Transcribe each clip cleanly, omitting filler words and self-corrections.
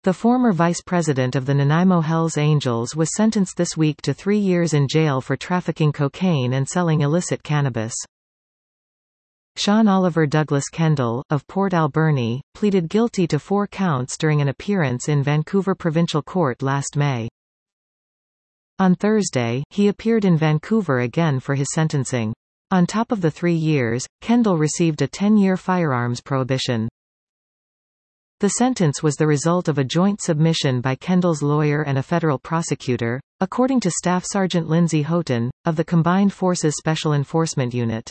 The former vice president of the Nanaimo Hells Angels was sentenced this week to 3 years in jail for trafficking cocaine and selling illicit cannabis. Sean Oliver Douglas Kendall, of Port Alberni, pleaded guilty to 4 counts during an appearance in Vancouver Provincial Court last May. On Thursday, he appeared in Vancouver again for his sentencing. On top of the 3 years, Kendall received a 10-year firearms prohibition. The sentence was the result of a joint submission by Kendall's lawyer and a federal prosecutor, according to Staff Sergeant Lindsay Houghton, of the Combined Forces Special Enforcement Unit.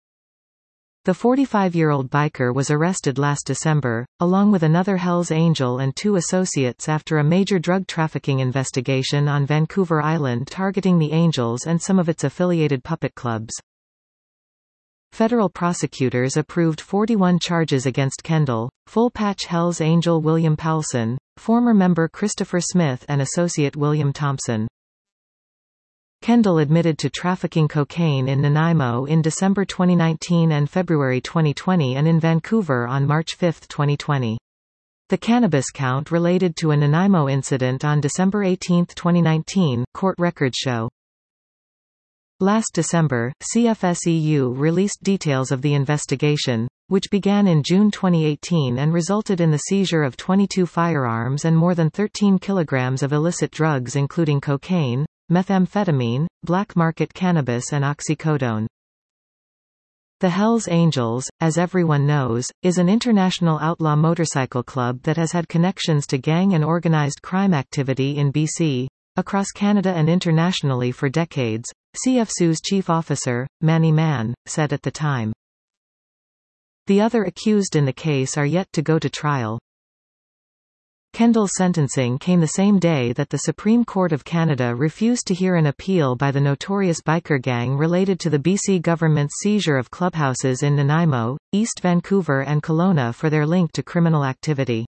The 45-year-old biker was arrested last December, along with another Hells Angel and 2 associates after a major drug trafficking investigation on Vancouver Island targeting the Angels and some of its affiliated puppet clubs. Federal prosecutors approved 41 charges against Kendall, full-patch Hells Angel William Powelson, former member Christopher Smith and associate William Thompson. Kendall admitted to trafficking cocaine in Nanaimo in December 2019 and February 2020 and in Vancouver on March 5, 2020. The cannabis count related to a Nanaimo incident on December 18, 2019, court records show. Last December, CFSEU released details of the investigation, which began in June 2018 and resulted in the seizure of 22 firearms and more than 13 kilograms of illicit drugs including cocaine, methamphetamine, black market cannabis and oxycodone. The Hells Angels, as everyone knows, is an international outlaw motorcycle club that has had connections to gang and organized crime activity in BC, across Canada and internationally for decades, CFSU's chief officer, Manny Mann, said at the time. The other accused in the case are yet to go to trial. Kendall's sentencing came the same day that the Supreme Court of Canada refused to hear an appeal by the notorious biker gang related to the BC government's seizure of clubhouses in Nanaimo, East Vancouver and Kelowna for their link to criminal activity.